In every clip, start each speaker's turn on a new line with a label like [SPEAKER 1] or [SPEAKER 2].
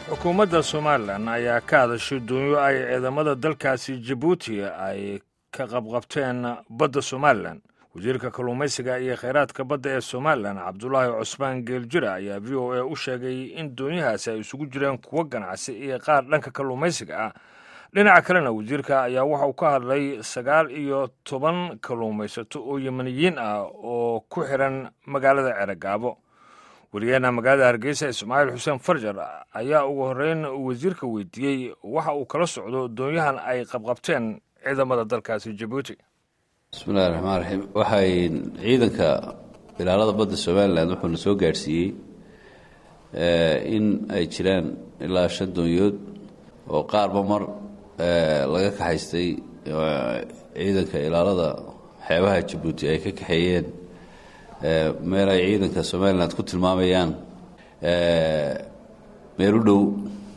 [SPEAKER 1] xukuumadda Soomaaliland ayaa ka hadashay doonyo ay ciidamada dalkaasi Djibouti ay ka qabqabteen badda Soomaaliland. wasiirka kalluumaysiga iyo kheyraadka badda ee Soomaaliland Cabdullaahi Cusmaan Geeljire ayaa VOA u sheegay in doonyahaasi ay isugu jireen kuwo ganacsi iyo qaar dhanka kalluumaysiga ah. dhinaca kalena wasiirka ayaa waxa uu ka hadlay 19 kalluumaysato oo Yemeniyiin ah oo ku xiran magaalada Ceragaabo. wariyaha magaalada Hargeysa Ismaaciil Xuseen Farjar ayaa ugu horeyn wasiirka weydiiyay waxa uu kala socdo doonyahan ay qabqabteen ciidamada dalkaasi Djibouti.
[SPEAKER 2] bismillaahir rahmaanir rahiim. waxay ciidanka ilaalada badda Soomaaliland wuxuu soo gaarsiiyay in ay jiraan ilaa 5 doonyood oo qaarba mar laga kaxaystay ciidanka ilaalada xeebaha Djibouti ay ka kaxeeyeen meel ay ciidanka Soomaaliland ku tilmaamayaan meel u dhow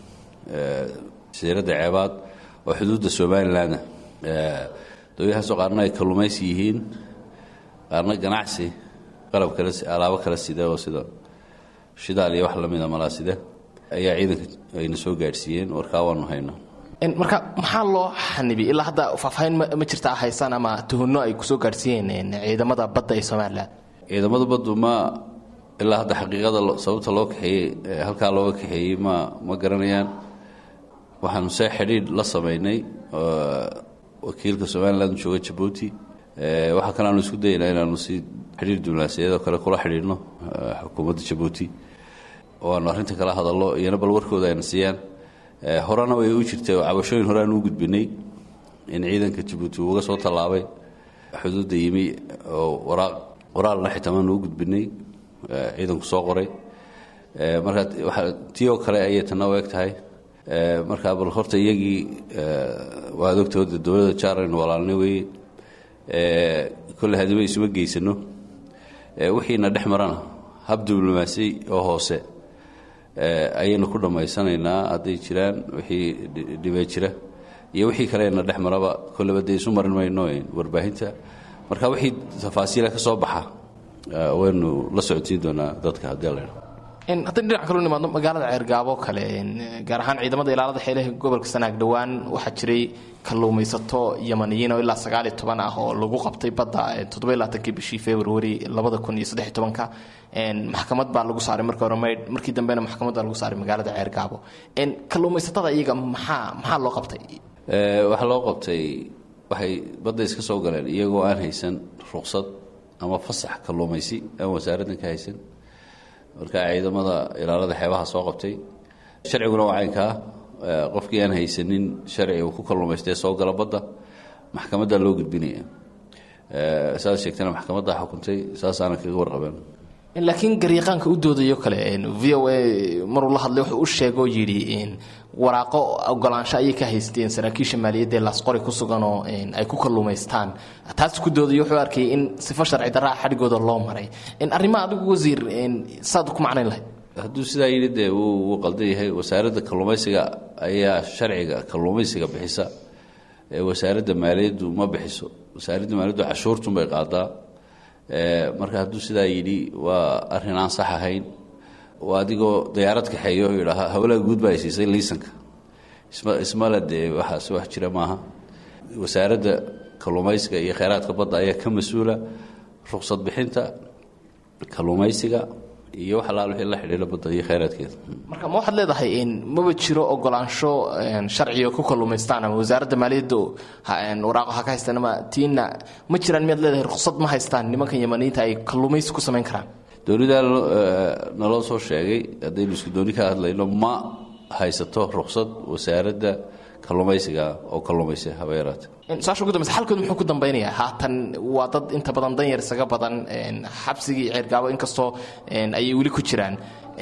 [SPEAKER 2] jasiiradda Ceebaad oo xuduudda Soomaaliland dooyahaas oo qaarna ay kalluumaysi yihiin qaarna ganacsi qalab kale alaabo kale sida oo sida shidaal iyo wax la mid ah malaasida ayaa ciidanka ayna soo gaarsiiyeen warkaa waanu haynaa.
[SPEAKER 3] marka maxaa loo xanibay ilaa hadda faahfaahin ma jirta haysan ama tuhunno ay ku soo gaarsiiyeen ciidamada badda ee Soomaaliland?
[SPEAKER 2] ciidamada baddu ma ilaa hadda xaqiiqada sababta loo kaxeeyay halka looga kaxeeyay ma garanayaan. waxaan soo xiriir la sameynay wakiilka Soomaaliland jooga Djibouti waxa kale aan isku daynaa inaanu si xiriir diblomaasiyadeed oo kale kula xiriirno xukuumadda Djibouti oo aan arrinta kala hadalno iyana bal warkooda ay siiyaan. horana way u jirtay cabashooyin hore aan u gudbinay in ciidanka Djibouti uga soo tallaabay xuduudda yimi oo waraal la xitamaan u gudbinay ciidanku soo qoray. marka waxa tiyo kale ay tan u egtahay marka bal horta iyagii waa doctor dowladda Jaaran walaalnay way kulli hadaba isuma geysano wixiina dhexmarana hab diblomaasi oo hoose ayaynu ku dhamaysanayna haday jiraan wixii dhibay jira iyo wixii kaleena dhexmaraba kulli baday isu marin mayno warbaahinta. marka wixii tafaasiil ka soo baxa waynu la socodsiin doonaa dadka hadii la
[SPEAKER 3] haddii dhinaca kale nimaadno magaalada Ceragaabo kale gaar ahaan ciidamada ilaalada xeelaha gobolka Sanaag dhawaan waxaa jiray kalluumaysato Yemeniyiin oo ilaa 19 ah oo lagu qabtay badda 27 bishii February 2013 maxkamad baa lagu saaray markii dambena maxkamad baa lagu saaray magaalada Ceragaabo. kalluumaysatada iyaga maxaa loo qabtay?
[SPEAKER 2] waxa loo qabtay waxay badda iska soo galeen iyagoo aan haysan ruqsad ama fasax kalluumaysi aan wasaaraddan ka haysan. marka ciidamada ilaalada xeebaha soo qabtay sharciguna waa caynka qofkii aan haysanin sharci uu ku kalluumaystay soo gala badda maxkamadda loo gudbinaya. saas sheegtana maxkamadda xukuntay saasana kaga warqabeen.
[SPEAKER 3] laakiin gariiqaanka u doodayo kale VOA maruu la hadlay wuxuu u sheegay yiri waraaqo ogolaansho ay ka haysteen saraakiisha maaliyadda ee Lasqori ku sugan oo ay ku kalluumaystaan. taas ku doodayo wuxuu arkay in sifo sharci darro xadhigooda loo maray. arrimaha adigu wasiir saad ku macnayn lahayd?
[SPEAKER 2] hadduu sidaa yidhi uu qaldan yahay wasaaradda kalluumaysiga ayaa sharciga kalluumaysiga bixisa wasaaradda maaliyaddu ma bixiso. wasaaradda maaliyaddu cashuurtun bay qaadaa. marka hadduu sidaa yidhi waa arrin aan sax ahayn. waa adigoo diyaarad kaxeeyo oo yidhaaha hawlaha guud baa siisay liisanka ismala dee waxaas wax jira maaha. wasaaradda kalluumaysiga iyo kheyraadka badda ayaa ka mas-uula ruqsad bixinta kalluumaysiga iyo wax alaal wixii la xidhiidha badda iyo kheyraadkeeda.
[SPEAKER 3] marka ma waxaad leedahay maba jiro ogolaansho sharciga ku kalluumaystaan ama wasaaradda maaliyadda waraaqo ha ka haystaan ama tiina ma jiraan miyaad leedahay ruqsad ma haystaan nimankan Yemeniyiinta ay kalluumaysi ku samayn karaan?
[SPEAKER 2] dowladda naloo soo sheegay haddaynu isku dooni ka hadlayno ma haysato ruqsad wasaaradda kalluumaysiga oo kalluumaysi habeeraad.
[SPEAKER 3] saashu ugu dambeysay halkood muxuu ku dambaynayaa? haatan waa dad inta badan dan yar isaga badan xabsigii Ceragaabo inkastoo ay weli ku jiraan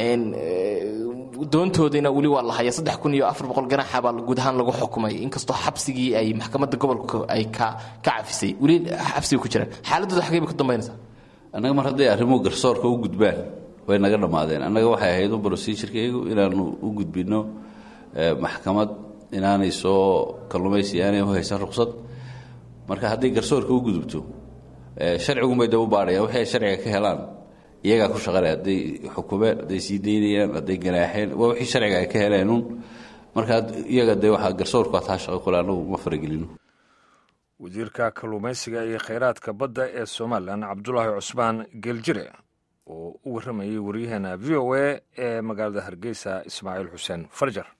[SPEAKER 3] doontoodina weli waa la hayaa 3400 ganaax baa guud ahaan lagu xukumay inkastoo xabsigii ay maxkamadda gobolka ay ka cafisay weli xabsiga ku jiraan. xaaladooda xagee ku dambaynaysaa?
[SPEAKER 2] annaga mar haddii arrimuhu garsoorka u gudbaan way naga dhammaadeen. annaga waxay ahayd procedure-kaygu inaanu u gudbino maxkamad inaanay soo kalluumaysi aanay u haysan ruqsad. marka haddii garsoorka u gudubto sharcigu may daba baadhayaan wixii sharciga ka helaan iyagaa ku shaqaleh hadday xukumeen hadday sii daynayaan hadday ganaaxeen waa wixii sharciga ay ka heleenun markaa iyaga dee waxaa garsoorku taa shaqo kule annagu ma faragelino.
[SPEAKER 1] wasiirka kalluumaysiga iyo khayraadka badda ee somalilan cabdulaahi cusmaan geeljire oo u warramayay waryaheena v o a ee magaalada hargeysa ismaaciil xuseen farjar.